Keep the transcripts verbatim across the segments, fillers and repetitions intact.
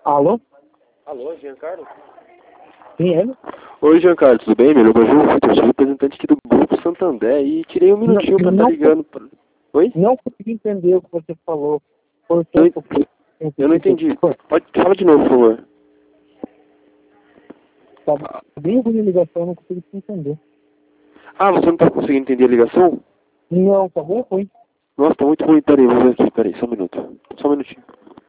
Alô? Alô, Giancarlo? Sim, ele? Oi, Giancarlo, tudo bem? Meu nome é João Vitor, sou representante aqui do Grupo Santander e tirei um Não, minutinho pra eu estar não, ligando. Pra... Oi? não consegui entender o que você falou. Cortou Eu, um en- pouquinho. eu não entendi. Pode fala de novo, por favor. Tá bem ruim a ligação, não consegui te entender. Ah, você não tá conseguindo entender a ligação? Não, tá bem ruim. Nossa, tá muito ruim. Peraí, vou ver aqui. Peraí, só um minuto. Só um minutinho.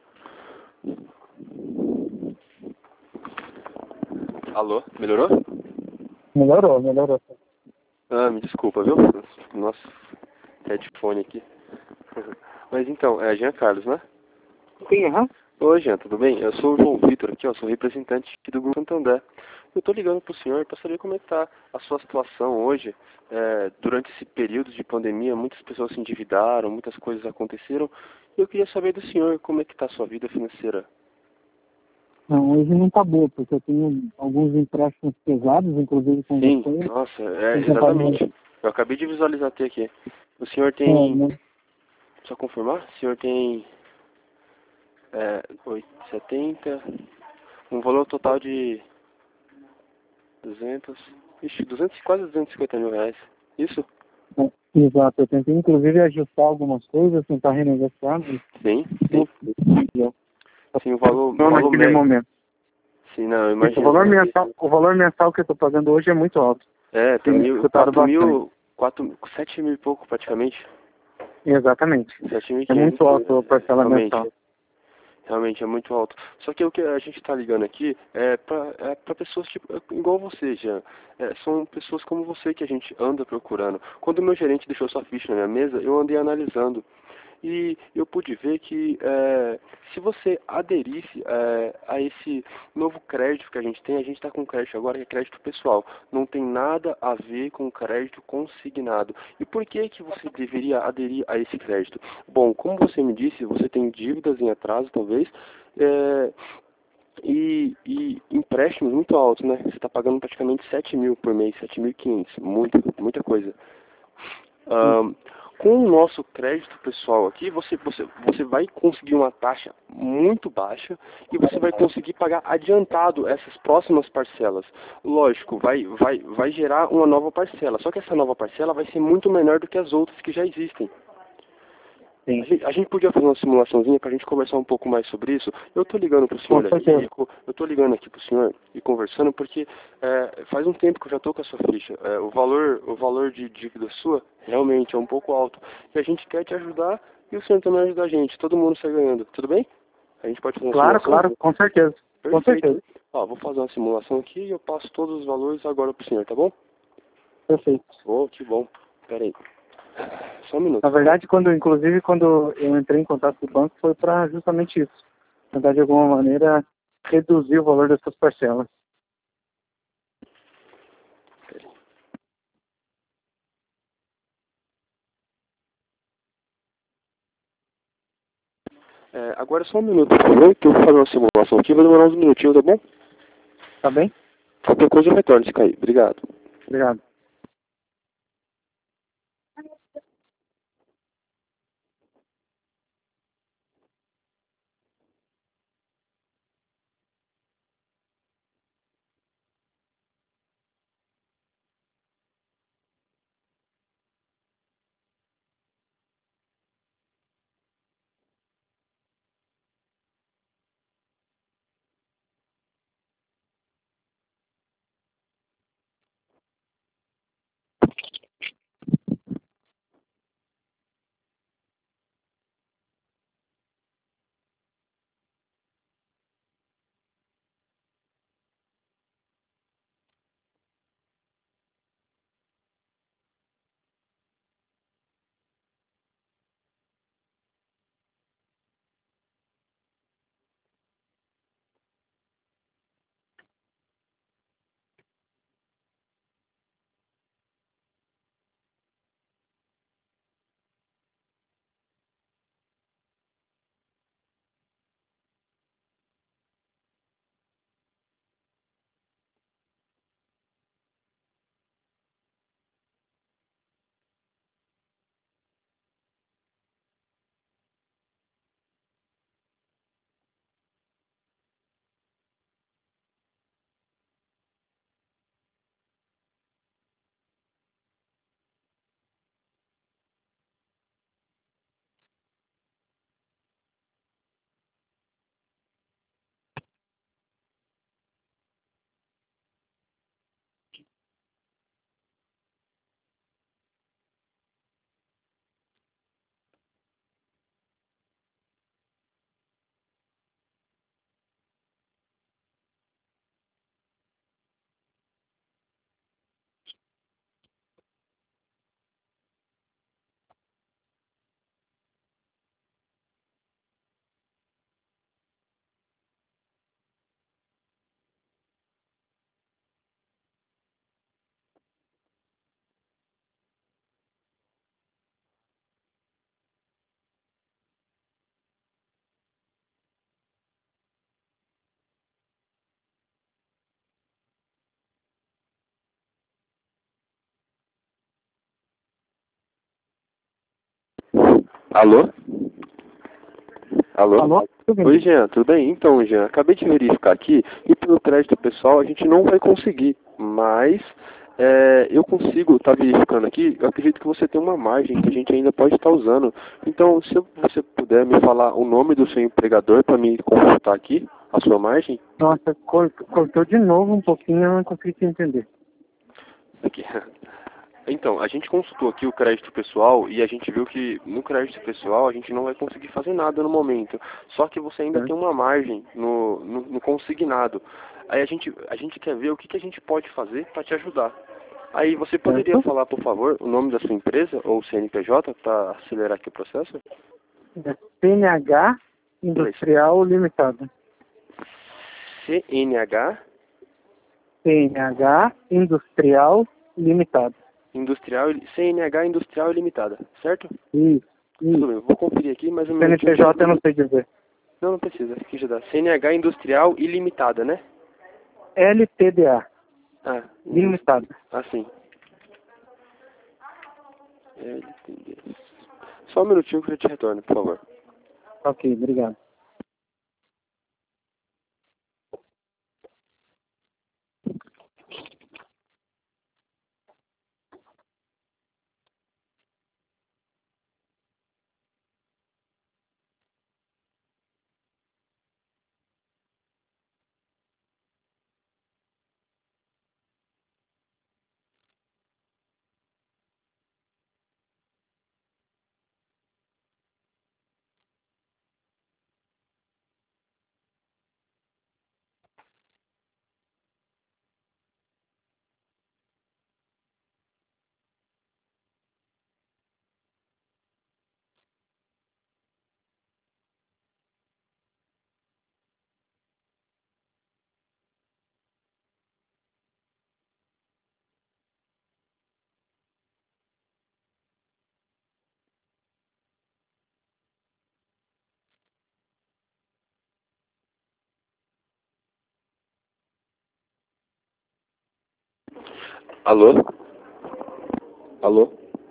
Alô, melhorou? Melhorou, melhorou. Ah, me desculpa, viu? Nossa, headphone aqui. Mas então, é Jean Carlos, né? Sim, aham. Oi, Jean, tudo bem? Eu sou o João Vitor aqui, ó, sou representante aqui do Grupo Santander. Eu tô ligando pro senhor para saber como é que tá a sua situação hoje. É, durante esse período de pandemia, muitas pessoas se endividaram, muitas coisas aconteceram. E eu queria saber do senhor como é que tá a sua vida financeira. Não, hoje não tá boa, porque eu tenho alguns empréstimos pesados, inclusive com Sim, você. nossa, é, Tem companhia. exatamente. Eu acabei de visualizar até aqui. O senhor É, tem, né? só confirmar, o senhor tem é, oito, setenta, um valor total de duzentos, ixi, duzentos, quase duzentos e cinquenta mil reais. Isso? É, exato, eu tentei inclusive ajustar algumas coisas, tentar renegociar, mas Sim, não sim. conseguiu. Sim, o valor, o Não valor naquele médio. momento. Sim, não, eu Isso, o imagino. valor mensal, o valor mensal que eu estou pagando hoje é muito alto. É, tá Tem mil, dificultado quatro bastante. mil, quatro, sete mil e pouco praticamente. Exatamente. Sete mil e É muito quinhentos, alto a parcela realmente. mensal. Realmente é muito alto. Só que o que a gente está ligando aqui é para é pra pessoas tipo, igual você, Jean. É, são pessoas como você que a gente anda procurando. Quando o meu gerente deixou sua ficha na minha mesa, eu andei analisando. E eu pude ver que é, se você aderisse é, a esse novo crédito que a gente tem, a gente está com crédito agora que é crédito pessoal. Não tem nada a ver com crédito consignado. E por que que você deveria aderir a esse crédito? Bom, como você me disse, você tem dívidas em atraso, talvez, é, e, e empréstimos muito altos, né? Você está pagando praticamente sete mil por mês, sete mil e quinhentos, muita, muita coisa. Ahn, com o nosso crédito pessoal aqui, você, você, você vai conseguir uma taxa muito baixa e você vai conseguir pagar adiantado essas próximas parcelas. Lógico, vai, vai, vai gerar uma nova parcela, só que essa nova parcela vai ser muito menor do que as outras que já existem. A Sim, gente, a gente podia fazer uma simulaçãozinha para a gente conversar um pouco mais sobre isso. Eu estou ligando para o com senhor aqui, certeza. eu estou ligando aqui para o senhor e conversando porque é, faz um tempo que eu já estou com a sua ficha. É, o valor, o valor de dívida sua realmente é um pouco alto e a gente quer te ajudar e o senhor também ajuda a gente. Todo mundo sai ganhando. Tudo bem? A gente pode fazer uma Claro, simulação? claro, com certeza. Com Perfeito. certeza. Ó, vou fazer uma simulação aqui e eu passo todos os valores agora para o senhor, tá bom? Perfeito. Oh, que bom. Pera aí. Só um minuto. Na verdade, quando, inclusive, quando eu entrei em contato com o banco, foi para justamente isso. Tentar, de alguma maneira, reduzir o valor dessas parcelas. É, agora só um minuto, por favor, que eu vou fazer uma simulação aqui, vai demorar uns minutinhos, tá bom? Tá bem? Qualquer coisa eu retorno se cair. Obrigado. Obrigado. Alô? Alô? Alô? Tudo bem? Oi, Jean, tudo bem? Então, Jean, acabei de verificar aqui e pelo crédito pessoal a gente não vai conseguir, mas é, eu consigo estar verificando aqui, eu acredito que você tem uma margem que a gente ainda pode estar usando. Então, se você puder me falar o nome do seu empregador para me consultar aqui, a sua margem? Nossa, cortou, cortou de novo um pouquinho, eu não consegui te entender. Aqui. Então, a gente consultou aqui o crédito pessoal e a gente viu que no crédito pessoal a gente não vai conseguir fazer nada no momento. Só que você ainda Certo. tem uma margem no, no, no consignado. Aí a gente, a gente quer ver o que, que a gente pode fazer para te ajudar. Aí você poderia Certo. falar, por favor, o nome da sua empresa ou C N P J para acelerar aqui o processo? É C N H Industrial Limitado. C N H C N H Industrial Limitado. Industrial, C N H Industrial Limitada, certo? Isso, Tudo isso. bem, vou conferir aqui, mas o C N P J eu não sei dizer. Não, não precisa, aqui já dá. C N H Industrial Ilimitada, né? L T D A. Ah, Limitado. assim. L T D. Só um minutinho que eu te retorno, por favor. Ok, obrigado. Alô? Alô?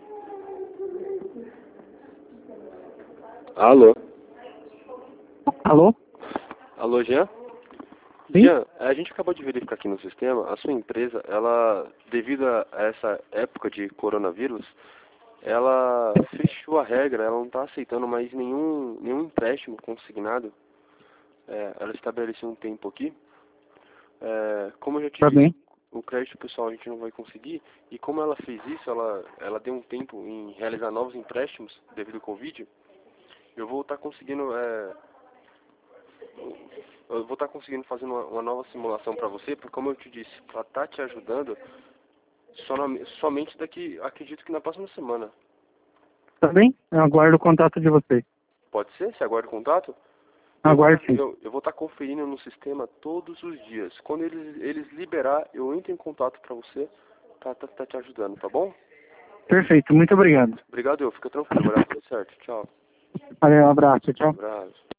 Alô? Alô? Alô, Jean? Sim? Jean, a gente acabou de verificar aqui no sistema, a sua empresa, ela, devido a essa época de coronavírus, ela fechou a regra, ela não está aceitando mais nenhum, nenhum empréstimo consignado. É, ela estabeleceu um tempo aqui. É, como eu já te Tá disse, bem. o crédito pessoal a gente não vai conseguir, e como ela fez isso, ela, ela deu um tempo em realizar novos empréstimos devido ao Covid, eu vou estar conseguindo, é, eu vou estar conseguindo fazer uma, uma nova simulação para você, porque como eu te disse, ela está te ajudando somente, somente daqui, acredito que na próxima semana. Tá bem? Eu aguardo o contato de vocês. Pode ser? Você aguarda o contato? Eu vou, Aguardo sim. eu, eu vou estar conferindo no sistema todos os dias. Quando eles, eles liberar, eu entro em contato para você, para estar tá, tá te ajudando, tá bom? Perfeito, muito obrigado. Obrigado, eu. Fica tranquilo, vai dar tudo certo. Tchau. Valeu, um abraço, tchau. Abraço.